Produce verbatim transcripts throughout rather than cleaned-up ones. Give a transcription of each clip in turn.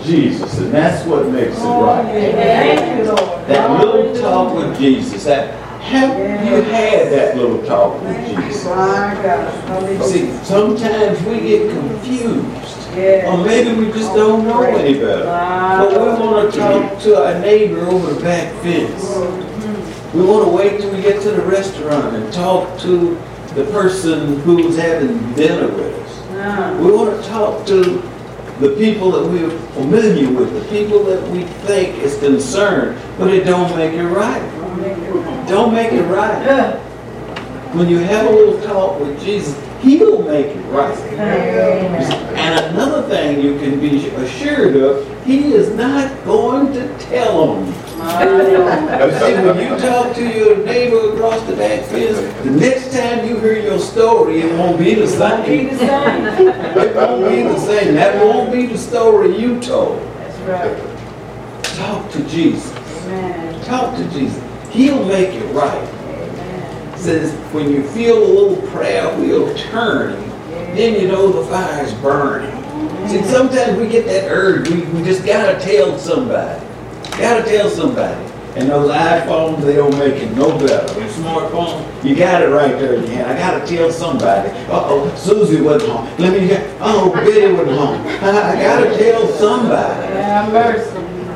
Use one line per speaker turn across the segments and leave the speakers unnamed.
Jesus, and that's what makes it right.
Thank you, Lord.
That little talk with Jesus. That have you had that little talk with Jesus?
My God.
See, sometimes we get confused.
Yeah.
Or maybe we just don't know any better. But we want to talk to our neighbor over the back fence. We want to wait till we get to the restaurant and talk to the person who's having dinner with us. We want to talk to the people that we're familiar with, the people that we think is concerned, but it don't make it right. Don't make it right. When you have a little talk with Jesus, He'll make it right. And another thing you can be assured of, He is not going to tell on you. See, when you talk to your neighbor across the back fence, the next time you hear your story, it won't be the same. It won't be the same. That won't be the story you told.
That's right.
Talk to Jesus.
Amen.
Talk to Jesus. He'll make it right. It says when you feel a little prayer wheel turning, then you know the fire's burning. See, sometimes we get that urge. We, we just gotta tell somebody. Gotta tell somebody. And those iPhones, they don't make it no better. Those smartphones, you got it right there in your hand. I gotta tell somebody. Uh-oh, Susie wasn't home. Let me get, oh, Betty wasn't home. I, I gotta tell somebody.
Have mercy.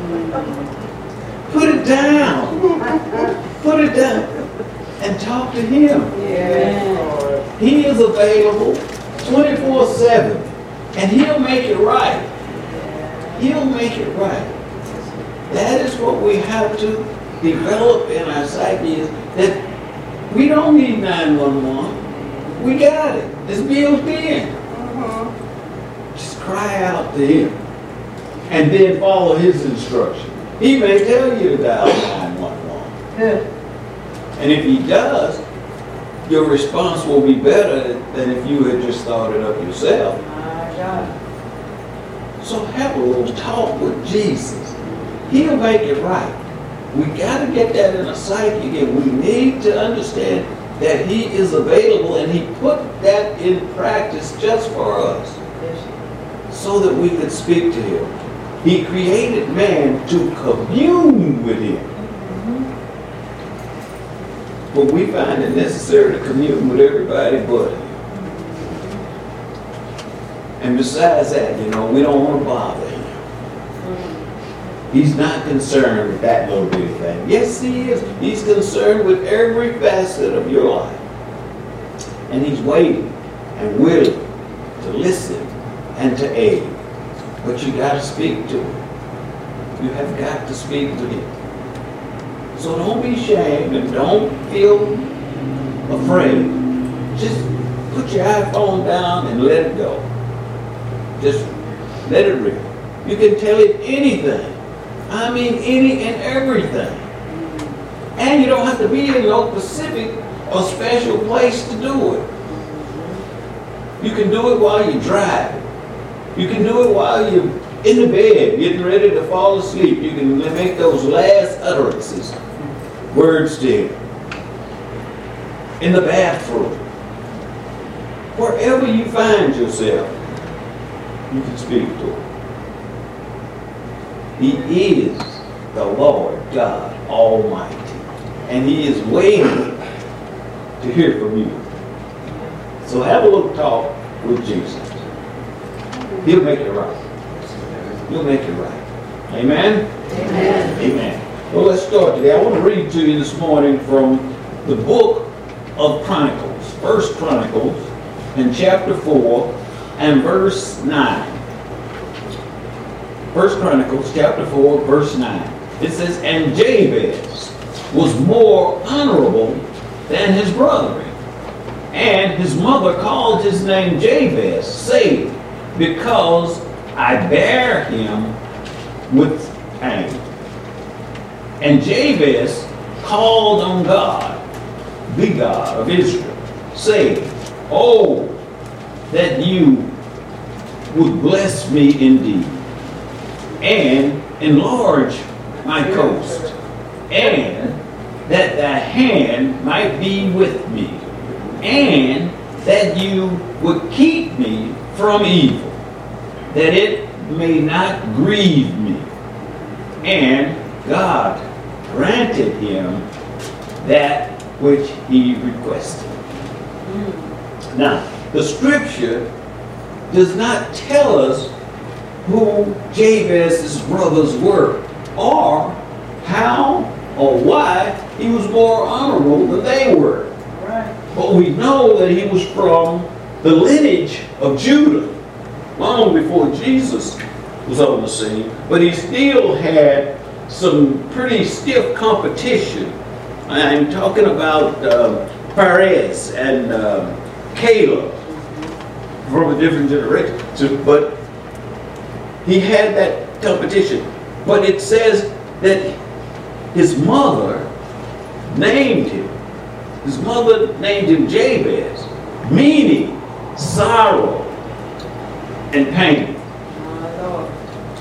Put it down. Put it down. And talk to Him.
Yeah.
He is available twenty-four seven. And He'll make it right. He'll make it right. That is what we have to develop in our psyche, is that we don't need nine one one. We got it. It's built in. Uh-huh. Just cry out to Him. And then follow His instruction. He may tell you to dial nine one one.
Good.
And if He does, your response will be better than if you had just thought it up yourself.
My God.
So have a little talk with Jesus. He'll make it right. We got to get that in a psyche again. We need to understand that He is available, and He put that in practice just for us so that we could speak to Him. He created man to commune with Him. But we find it necessary to commune with everybody but Him. And besides that, you know, we don't want to bother Him. He's not concerned with that little bitty thing. Yes, He is. He's concerned with every facet of your life. And He's waiting and willing to listen and to aid. But you got to speak to Him. You have got to speak to Him. So don't be ashamed and don't feel afraid. Just put your iPhone down and let it go. Just let it rip. You can tell it anything. I mean any and everything. And you don't have to be in no specific or special place to do it. You can do it while you're driving. You can do it while you're in the bed, getting ready to fall asleep. You can make those last utterances, words to Him. In the bathroom. Wherever you find yourself, you can speak to Him. He is the Lord God Almighty. And He is waiting to hear from you. So have a little talk with Jesus. He'll make it right. He'll make it right. Amen?
Amen.
Amen. Well, let's start today. I want to read to you this morning from the book of Chronicles. First Chronicles in chapter four and verse nine. First Chronicles chapter four, verse nine. It says, and Jabez was more honorable than his brethren. And his mother called his name Jabez, saying, because I bear him with pain. And Jabez called on God, the God of Israel, saying, oh, that you would bless me indeed, and enlarge my coast, and that thy hand might be with me, and that you would keep me from evil, that it may not grieve me. And God granted him that which he requested. Now, the scripture does not tell us who Jabez's brothers were, or how or why he was more honorable than they were.
Right.
But we know that he was from the lineage of Judah, long before Jesus was on the scene, but he still had some pretty stiff competition. I'm talking about uh, Perez and uh, Caleb from a different generation. So, but he had that competition. But it says that his mother named him. His mother named him Jabez, meaning sorrow and pain.
My Lord.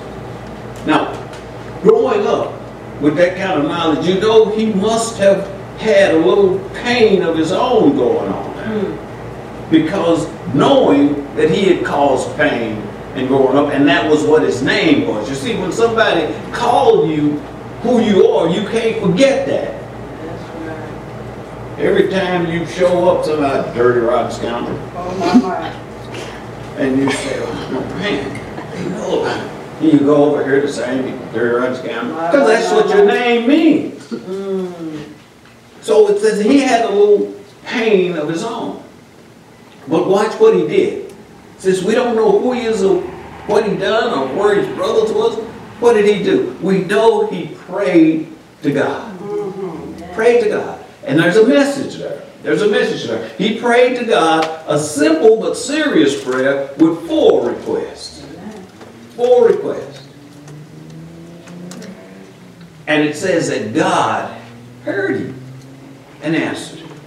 Now, growing up with that kind of knowledge, you know he must have had a little pain of his own going on there.
Hmm.
Because knowing that he had caused pain and growing up, and that was what his name was. You see, when somebody called you who you are, you can't forget that.
That's right.
Every time you show up, somebody, dirty, rotten scoundrel,
Oh, my mind.
and you say, oh, man, they know about it. And you go over here to say, dirty, rotten scoundrel, because that's what your name means.
Mm.
So it says he had a little pain of his own. But watch what he did. Since we don't know who he is or what he done or where his brothers was, what did he do? We know he prayed to God.
Mm-hmm.
Prayed to God. And there's a message there. There's a message there. He prayed to God a simple but serious prayer with four requests.
Amen.
Four requests. And it says that God heard him and answered him.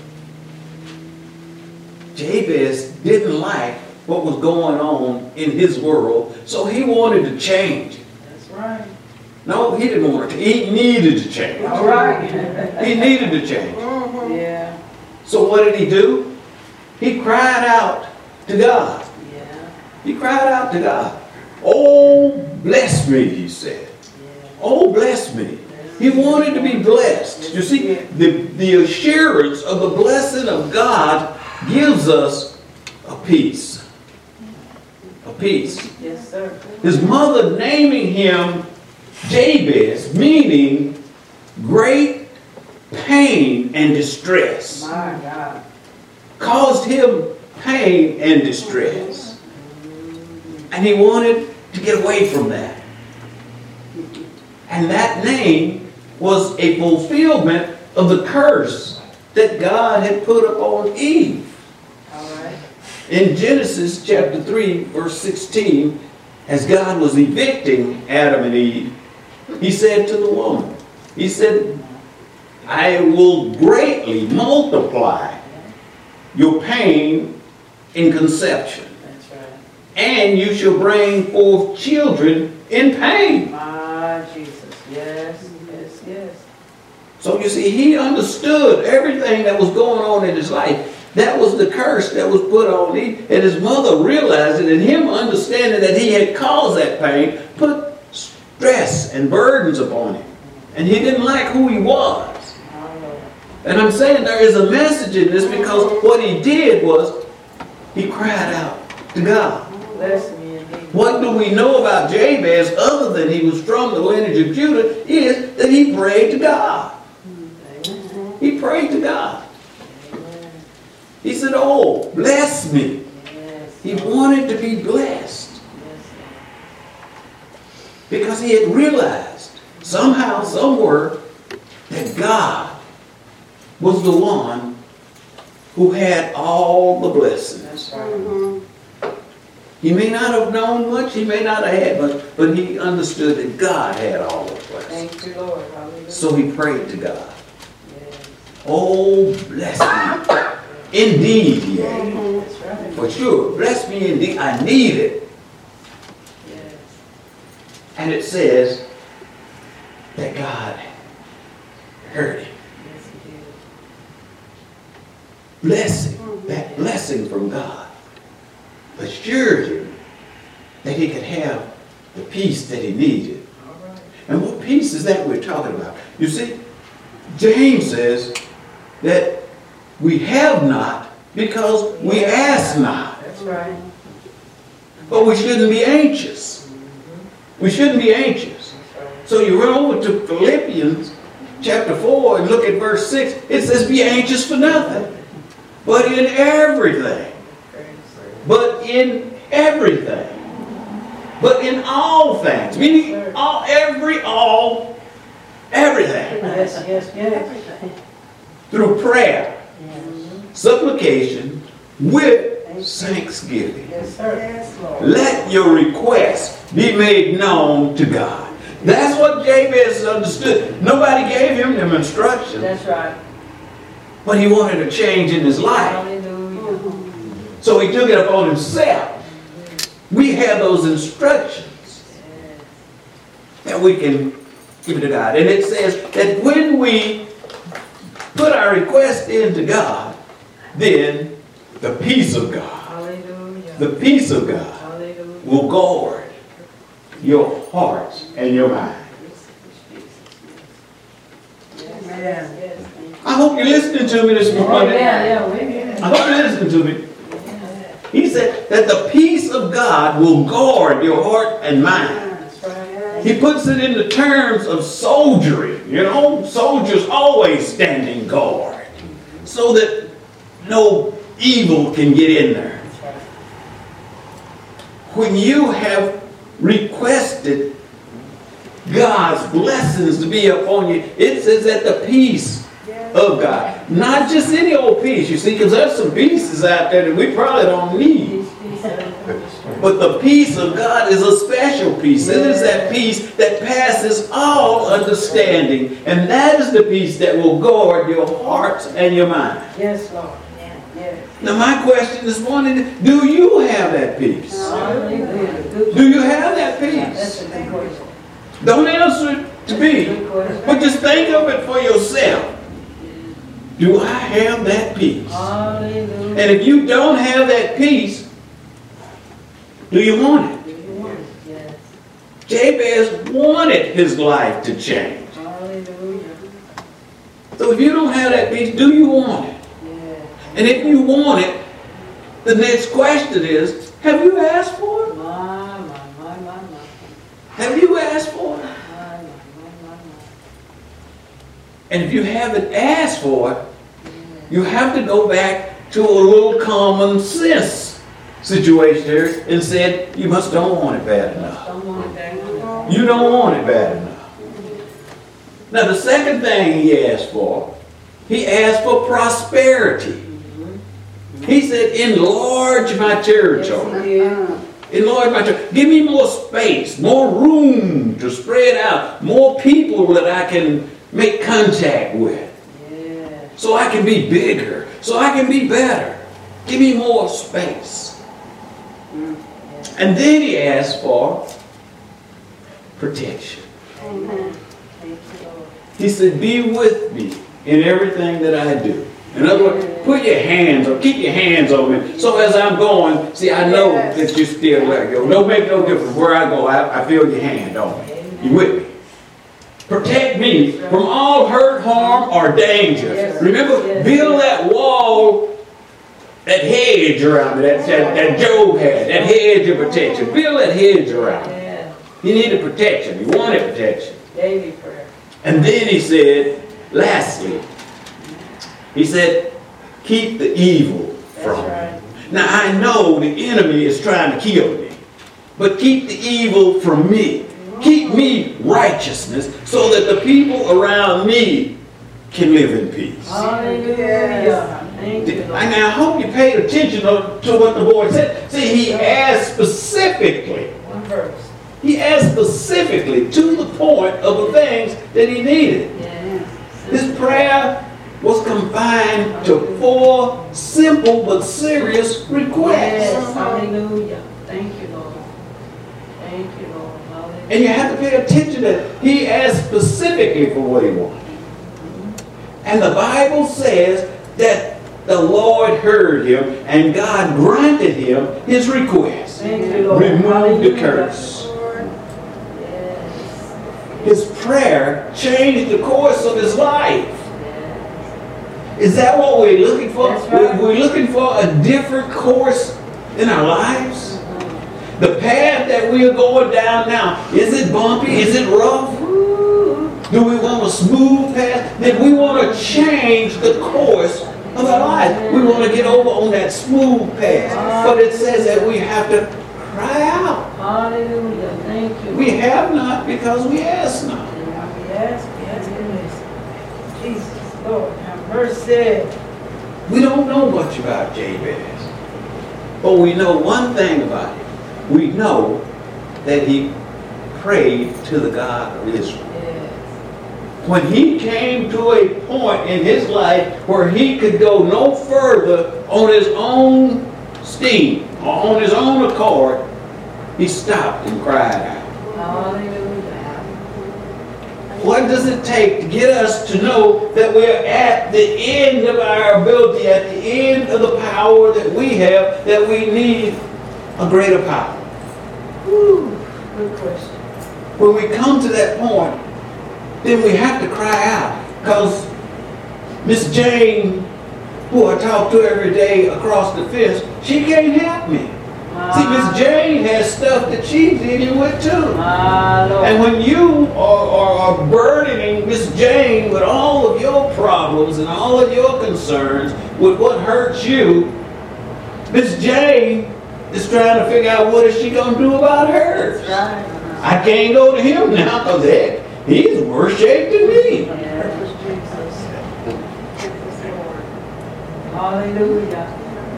Jabez didn't like what was going on in his world, so he wanted to change.
That's right.
No, he didn't want to. He needed to change.
All right.
He needed to change.
Yeah.
So what did he do? He cried out to God.
Yeah.
He cried out to God. Oh, bless me, he said.
Yeah.
Oh, bless me. He wanted to be blessed. You see, the, the assurance of the blessing of God gives us a peace. A peace.
Yes, sir.
His mother naming him Jabez, meaning great pain and distress,
My God.
caused him pain and distress. And he wanted to get away from that. And that name was a fulfillment of the curse that God had put upon Eve.
All right.
In Genesis chapter three, verse sixteen, as God was evicting Adam and Eve, he said to the woman, he said, I will greatly multiply your pain in conception,
That's right.
and you shall bring forth children in pain.
My Jesus. Yes. Yes. Yes.
So you see, he understood everything that was going on in his life. That was the curse that was put on Eve. And his mother realized it, and him understanding that he had caused that pain put stress and burdens upon him. And he didn't like who he was.
My Lord.
And I'm saying there is a message in this, because what he did was he cried out to God.
Bless me indeed.
What do we know about Jabez other than he was from the lineage of Judah is that he prayed to God.
Amen.
He prayed to God.
Amen.
He said, oh, bless me.
Yes.
He wanted to be blessed
Yes.
because he had realized somehow, somewhere, that God was the one who had all the blessings.
That's right.
He may not have known much, he may not have had much, but he understood that God had all the blessings.
Thank you, Lord. Hallelujah.
So he prayed to God.
Yes.
Oh, bless me. Indeed, yeah.
That's right.
For sure. Bless me indeed. I need it.
Yes.
And it says that God heard him.
Yes, He did.
Blessing. That blessing from God assured him that he could have the peace that he needed.
All right.
And what peace is that we're talking about? You see, James says that we have not because we ask not.
That's right.
But we shouldn't be anxious. We shouldn't be anxious. So you run over to Philippians chapter four and look at verse six. It says, be anxious for nothing, but in everything. But in everything. But in all things. Meaning all, every, all, everything.
Yes, yes, yes.
Through prayer, supplication, with thanksgiving.
Yes, sir. Yes, Lord.
Let your requests be made known to God. That's what Jabez understood. Nobody gave him them instructions.
That's right.
But he wanted a change in his life.
Hallelujah.
So he took it upon himself. We have those instructions that we can give to God. And it says that when we put our request into God, then the peace of God,
Hallelujah.
the peace of God
Hallelujah.
will guard your hearts and your mind.
Amen. Yes.
I hope you're listening to me this
Oh,
morning.
yeah, yeah, we're here.
I hope you're listening to me. He said that the peace of God will guard your heart and mind.
That's right.
He puts it in the terms of soldiery. You know, soldiers always standing guard so that no evil can get in there. When you have requested God's blessings to be upon you, it says that the peace of God, not just any old peace, you see, because there's some pieces out there that we probably don't need. But the peace of God is a special peace. It is that peace that passes all understanding. And that is the peace that will guard your hearts and your mind.
Yes, Lord. Yes.
Now my question this morning is, do you have that peace?
Hallelujah.
Do you have that
That's
peace?
a good question.
Don't answer it to me,
Good question.
but just think of it for yourself. Do I have that peace?
Hallelujah.
And if you don't have that peace, do you want it?
Do you want it? Yes.
Jabez wanted his life to change.
Hallelujah.
So if you don't have that peace, do you want it?
Yes.
And if you want it, the next question is, have you asked for it?
My, my, my, my, my.
Have you asked for it?
My, my, my, my, my.
And if you haven't asked for it, you have to go back to a little common sense situation here and said, you must don't want it bad enough.
Don't want it back on.
You don't want it bad enough. Now the second thing he asked for, he asked for prosperity. He said, enlarge my territory. Enlarge my territory. Give me more space, more room to spread out, more people that I can make contact with.
Yeah.
So I can be bigger, so I can be better. Give me more space. And then he asked for protection.
Amen. Thank you, Lord.
He said, be with me in everything that I do. In other words, put your hands or keep your hands on me. So as I'm going, see, I know
Yes.
that you're still there. Go. Don't make no difference where I go. I, I feel your hand on me. You with me? Protect me from all hurt, harm, or danger.
Yes.
Remember,
Yes.
build that wall, that hedge around me, that, that, that Job had, that hedge of protection. Build that hedge around me.
Yeah.
He needed protection. He wanted protection.
Daily prayer.
And then he said, lastly, he said, keep the evil from me.
That's right.
Now I know the enemy is trying to kill me, but keep the evil from me. Keep me righteousness so that the people around me can live in peace.
Hallelujah. Thank you,
And
Lord.
I hope you paid attention to to what the boy said. See, he asked specifically,
One verse.
he asked specifically to the point of the things that he needed.
Yes.
His prayer was confined to four simple but serious requests.
Yes. Hallelujah. Thank you, Lord. Thank you, Lord. Hallelujah.
And you have to pay attention that he asked specifically for what he wanted. And the Bible says that the Lord heard him and God granted him his request.
Thank you, Lord.
Remove the
Hallelujah.
curse. prayer changed the course of his life. Is that what we're looking for?
That's right.
We're looking for a different course in our lives. The path that we are going down now, is it bumpy? Is it rough? Do we want a smooth path? Then we want to change the course of our lives. We want to get over on that smooth path. But it says that we have to cry out.
Hallelujah. Thank you.
We have not because we ask not.
Yes, yes, yes. Jesus, Lord, have mercy.
We don't know much about Jabez. But we know one thing about him. We know that he prayed to the God of Israel. When he came to a point in his life where he could go no further on his own steam, or on his own accord, he stopped and cried out.
Hallelujah.
What does it take to get us to know that we're at the end of our ability, at the end of the power that we have, that we need a greater power?
Whew, good question.
When we come to that point, then we have to cry out. Because Miss Jane, who I talk to every day across the fence, she can't help me. See, Miss Jane has stuff that she's dealing with too.
My Lord.
And when you are, are, are burdening Miss Jane with all of your problems and all of your concerns, with what hurts you, Miss Jane is trying to figure out what is she going to do about hers.
That's right.
I can't go to him now because heck, he's worse shape than me.
Yes, Jesus. Hallelujah.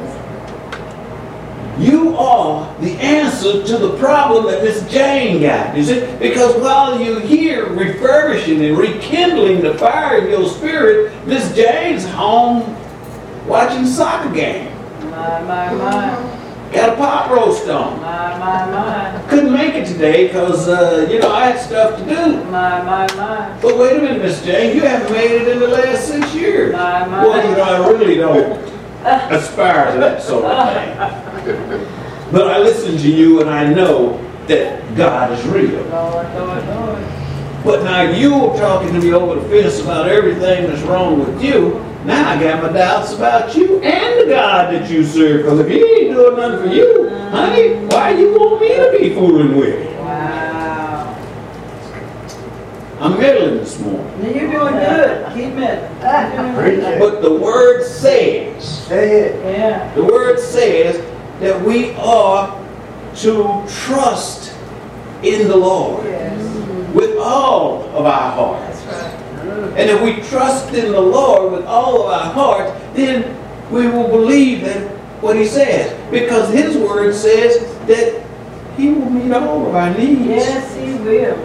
You are the answer to the problem that Miss Jane got. You see? Because while you're here refurbishing and rekindling the fire in your spirit, Miss Jane's home watching soccer game.
My, my, my.
Got a pot roast on.
My, my, my.
Couldn't make it today because, uh, you know, I had stuff to do.
My, my, my.
But wait a minute, Miss Jane, you haven't made it in the last six years.
My, my.
Well, you know, I really don't aspire to that sort of thing. But I listen to you and I know that God is real.
Lord, Lord, Lord.
But now you're talking to me over the fence about everything that's wrong with you. Now I got my doubts about you and the God that you serve. Because if he ain't doing nothing for you, honey, why you want me to be fooling with you?
Wow.
I'm middling this morning.
Now you're doing good. Keep it.
But the word says,
Say it.
Yeah.
the word says that we are to trust in the Lord
Yes.
with all of our hearts.
That's right.
And if we trust in the Lord with all of our hearts, then we will believe that what he says. Because his word says that he will meet all of our needs.
Yes, he will.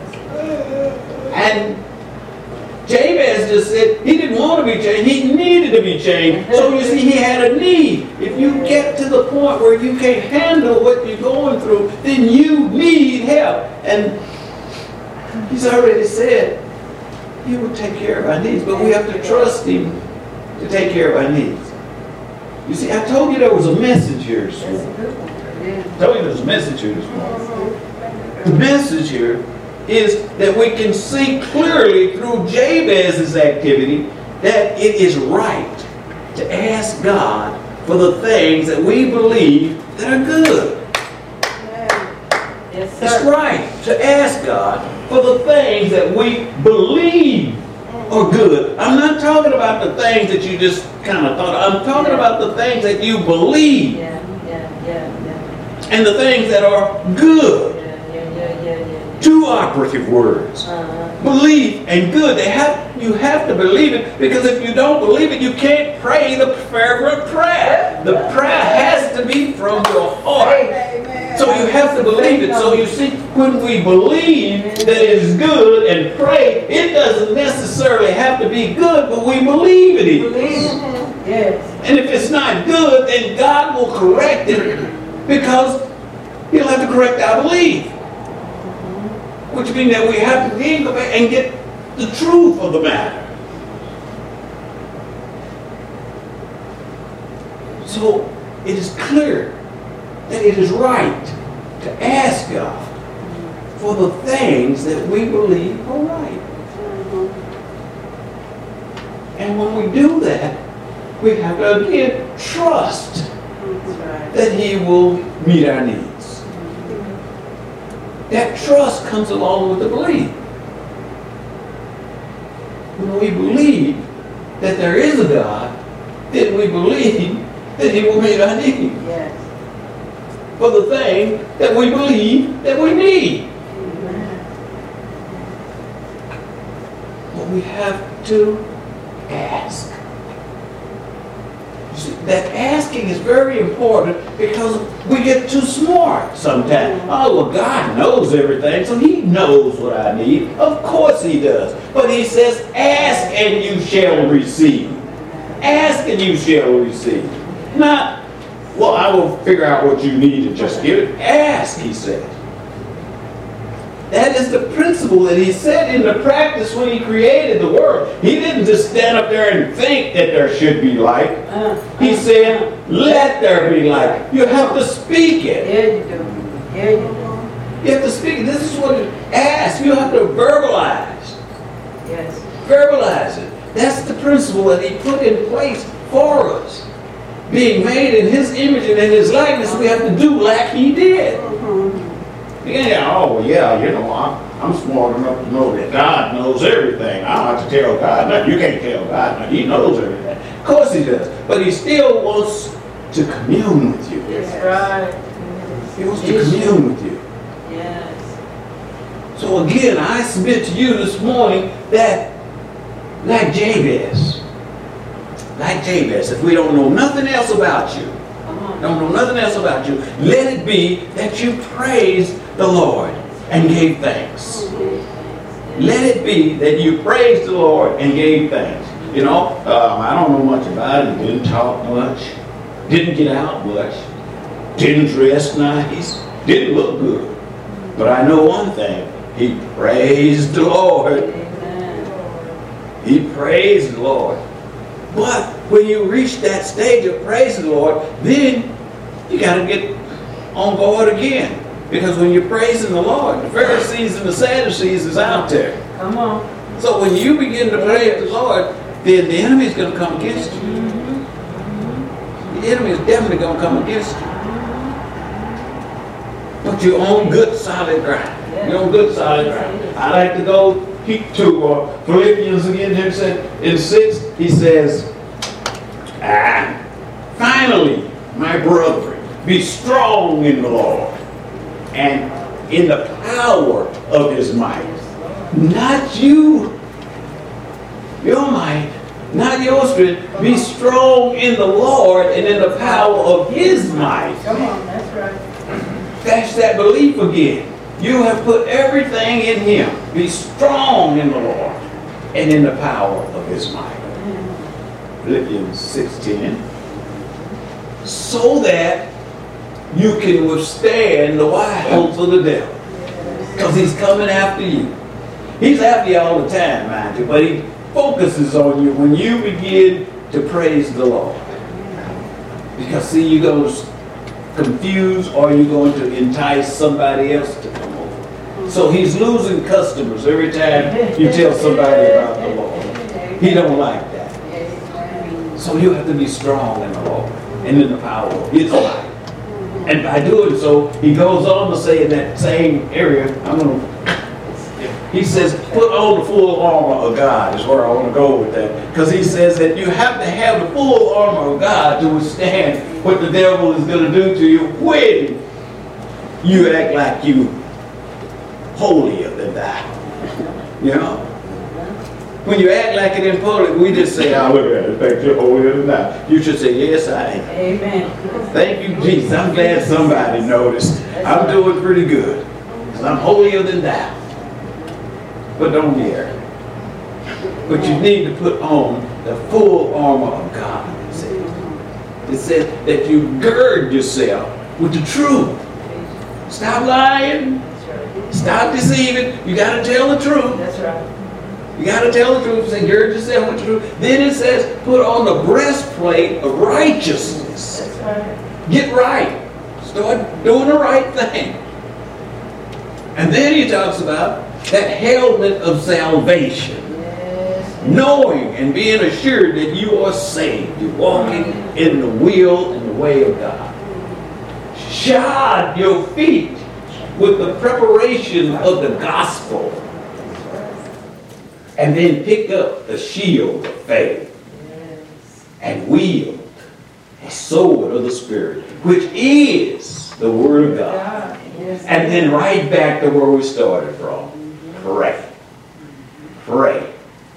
And Jabez just said he didn't want to be changed. He needed to be changed. So you see, he had a need. If you get to the point where you can't handle what you're going through, then you need help. And he's already said he will take care of our needs. But we have to trust him to take care of our needs. You see, I told you there was a message here this
That's a
morning.
good one. Yeah.
I told you there was a message here this morning. The message here is that we can see clearly through Jabez's activity that it is right to ask God for the things that we believe that are good.
Yes,
It's
sir.
right to ask God for the things that we believe are good. I'm not talking about the things that you just kind of thought. I'm talking about the things that you believe
Yeah, yeah, yeah, yeah.
and the things that are good.
Yeah, yeah, yeah, yeah, yeah.
Two operative words.
Uh-huh.
Believe and good. They have you have to believe it, because if you don't believe it, you can't pray the fervent prayer. The prayer has to be from your heart. So you have to believe it. So you see, when we believe that it's good and pray, it doesn't necessarily have to be good, but we believe it is.
Believe. Yes.
And if it's not good, then God will correct it, because he'll have to correct our belief. Which means that we have to then go back and get the truth of the matter. So it is clear that it is right to ask God for the things that we believe are right. And when we do that, we have to again trust that He will meet our needs. That trust comes along with the belief. When we believe that there is a God, then we believe that He will meet our needs.
Yes.
For the thing that we believe that we need.
Amen.
But we have to ask. You see, that asking is very important because we get too smart sometimes. Oh, well, God knows everything, so He knows what I need. Of course He does. But He says, ask and you shall receive. Ask and you shall receive. Not, well, I will figure out what you need and just give it. Ask, He said. That is the principle that He set into practice when He created the world. He didn't just stand up there and think that there should be light. He said, let there be light. You have to speak it.
Yeah, you do. Yeah, you do.
You have to speak it. This is what it asks. You have to verbalize.
Yes.
Verbalize it. That's the principle that He put in place for us. Being made in His image and in His likeness, we have to do like He did. Yeah, oh, yeah, you know, I'm, I'm smart enough to know that God knows everything. I don't have to tell God nothing. You can't tell God nothing. He knows everything. Of course He does. But He still wants to commune with you.
That's right.
He wants to commune with you.
Yes.
So again, I submit to you this morning that, like Jabez, like Jabez, if we don't know nothing else about you, don't know nothing else about you, let it be that you praise the Lord and gave thanks. Let it be that you praised the Lord and gave thanks. You know, um, I don't know much about it. Didn't talk much. Didn't get out much. Didn't dress nice. Didn't look good. But I know one thing. He praised the Lord.
Amen.
He praised the Lord. But when you reach that stage of praising the Lord, then you got to get on board again. Because when you're praising the Lord, the Pharisees and the Sadducees is out there.
Come on.
So when you begin to praise the Lord, then the enemy is going to come against you. The enemy is definitely going to come against you. But you're on good solid ground. You're on good solid ground. I like to go to uh, Philippians again. Here said in six, he says, ah, finally, my brethren, be strong in the Lord and in the power of His might. Not you, your might, not your strength. Be strong in the Lord and in the power of His might.
Come on, that's right.
That's that belief again. You have put everything in Him. Be strong in the Lord and in the power of His might. Philippians six ten. So that you can withstand the wiles of the devil. Because he's coming after you. He's after you all the time, mind you, but he focuses on you when you begin to praise the Lord. Because see, you're going to confuse or you're going to entice somebody else to come over. So he's losing customers every time you tell somebody about the Lord. He don't like that. So you have to be strong in the Lord and in the power of His might. And by doing so, he goes on to say in that same area, I'm going to, he says, put on the full armor of God is where I want to go with that. Because he says that you have to have the full armor of God to withstand what the devil is going to do to you when you act like you holier than thou. You know? When you act like it in public, we just say, oh, look at it, think you're holier than thou. You should say, yes, I am.
Amen.
Thank you, Jesus. I'm glad somebody noticed. I'm doing pretty good. Because I'm holier than thou. But don't dare. But you need to put on the full armor of God. It says, it says that you gird yourself with the truth. Stop lying. Stop deceiving. You got to tell the truth.
That's right.
You got to tell the truth. Say, gird yourself with the truth. Then it says, put on the breastplate of righteousness.
That's right.
Get right. Start doing the right thing. And then he talks about that helmet of salvation. Knowing and being assured that you are saved. You're walking in the will and the way of God. Shod your feet with the preparation of the gospel. And then pick up the shield of faith. And wield a sword of the Spirit, which is the Word of God. And then right back to where we started from. Pray. Pray.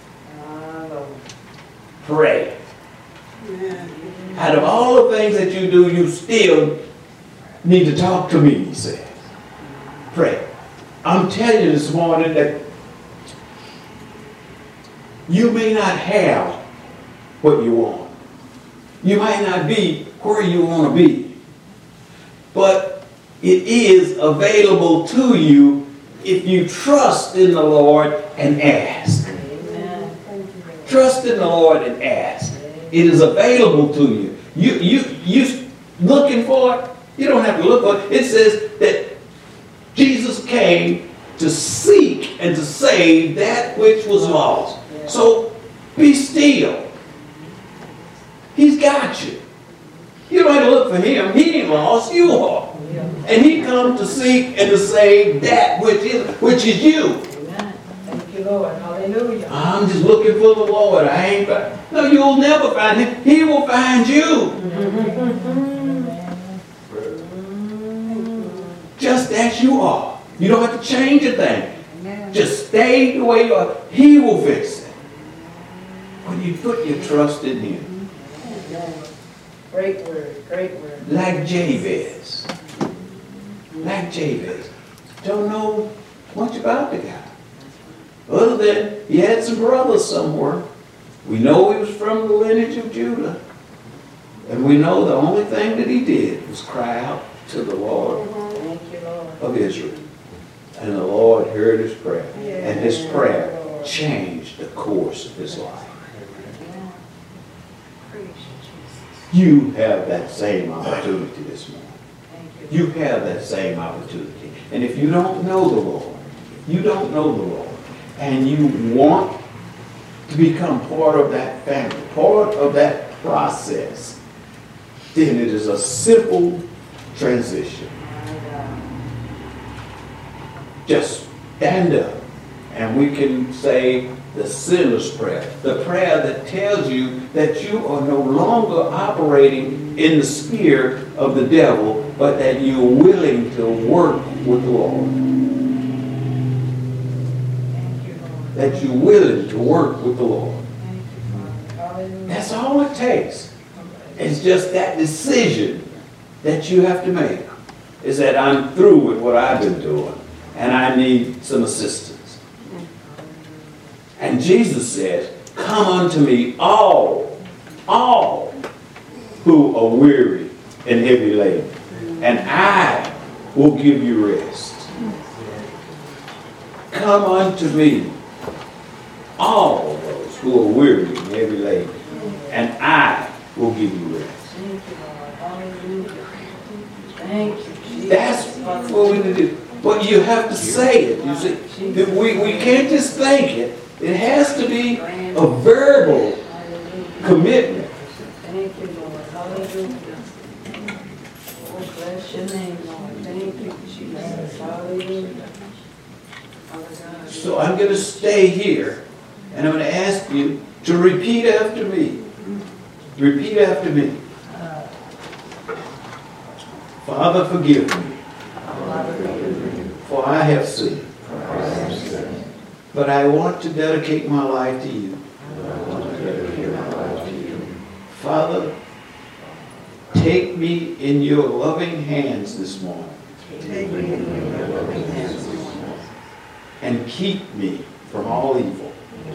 Pray. Out of all the things that you do, you still need to talk to me, he said. Pray. I'm telling you this morning that you may not have what you want. You might not be where you want to be. But it is available to you if you trust in the Lord and ask. Amen. Trust in the Lord and ask. It is available to you. You you you looking for it? You don't have to look for it. It says that Jesus came to seek and to save that which was lost. So be still. He's got you. You don't have to look for him. He ain't lost. You are. And he comes to seek and to save that which is which is you.
Amen. Thank you, Lord. Hallelujah.
I'm just looking for the Lord. I ain't. No, you'll never find him. He will find you. Just as you are. You don't have to change a thing. Just stay the way you are. He will fix it. When you put your trust in him.
Great word. Great word.
Like Jabez. Like Jabez. Don't know much about the guy. Other than he had some brothers somewhere. We know he was from the lineage of Judah. And we know the only thing that he did was cry out to the Lord of Israel. And the Lord heard his prayer. And his prayer changed the course of his life. You have that same opportunity this morning. You have that same opportunity. And if you don't know the Lord, you don't know the Lord, and you want to become part of that family, part of that process, then it is a simple transition. Just stand up and we can say the sinner's prayer, the prayer that tells you that you are no longer operating in the sphere of the devil, but that you're willing to work with the Lord. That you're willing to work with the Lord. That's all it takes. It's just that decision that you have to make. Is that I'm through with what I've been doing and I need some assistance. And Jesus says, come unto me all, all who are weary and heavy laden, and I will give you rest. Come unto me, all those who are weary and heavy laden, and I will give you rest.
Thank you.
That's what we need to do. But you have to say it. You see, we, we can't just think it. It has to be a verbal commitment.
Thank you, Lord. Hallelujah. Oh, bless your name, Lord. Thank you, Jesus. Hallelujah.
So I'm going to stay here, and I'm going to ask you to repeat after me. Repeat after me. Father, forgive me, for I have sinned. But I want to dedicate my life to you. Father, take me in your loving hands this morning. And keep me from all evil.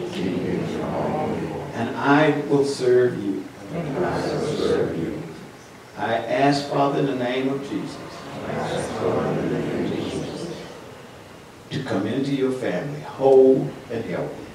And I will serve you. I ask, Father, in the name of Jesus, to come into your family whole and healthy.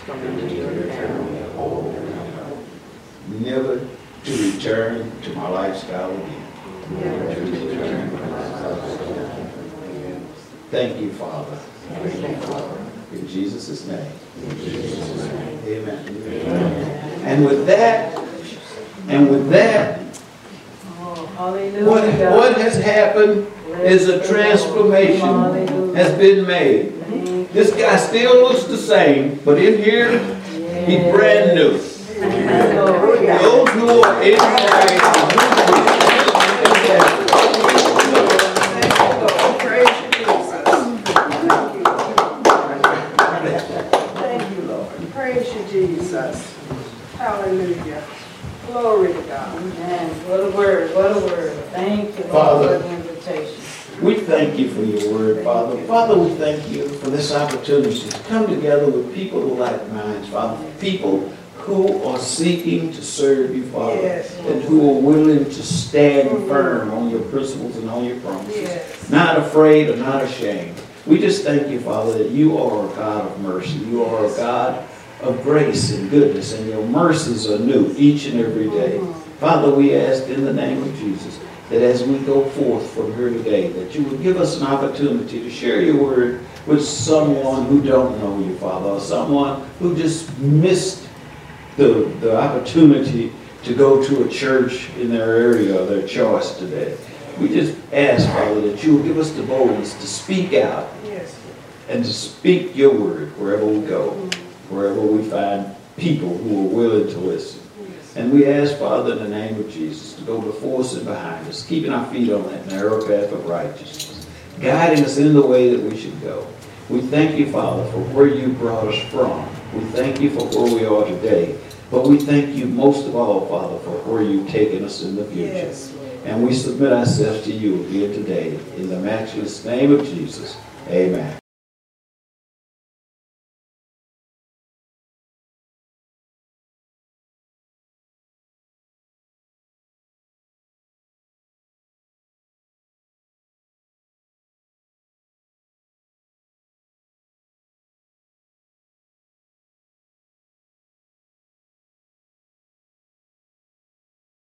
Never to return to my lifestyle again. Thank you, Father. Thank you, Father. In Jesus' name. Amen. And with that, and with that,
Oh, hallelujah.
what, what has happened is a transformation has been made. This guy still looks the same, but in here, he's brand new. Those who are in
Thank you, Lord. Praise you, Jesus. Hallelujah. Glory to God.
Man, what a word, what a word. Thank you, Lord,
Father,
for the invitation.
we thank you for your word, Father. Father, we thank you for this opportunity to come together with people who like minds, Father. People who are seeking to serve you, Father.
Yes.
And who are willing to stand firm on your principles and on your promises.
Yes.
Not afraid or not ashamed. We just thank you, Father, that you are a God of mercy. You are a God of grace and goodness, and your mercies are new each and every day. Father, we ask in the name of Jesus that as we go forth from here today, that you would give us an opportunity to share your word with someone who don't know you, Father, or someone who just missed the, the opportunity to go to a church in their area or their choice today. We just ask, Father, that you will give us the boldness to speak out
Yes.
and to speak your word wherever we go, wherever we find people who are willing to listen. And we ask, Father, in the name of Jesus, to go before us and behind us, keeping our feet on that narrow path of righteousness, guiding us in the way that we should go. We thank you, Father, for where you brought us from. We thank you for where we are today. But we thank you most of all, Father, for where you've taken us in the future.
Yes.
And we submit ourselves to you again today. In the matchless name of Jesus, amen.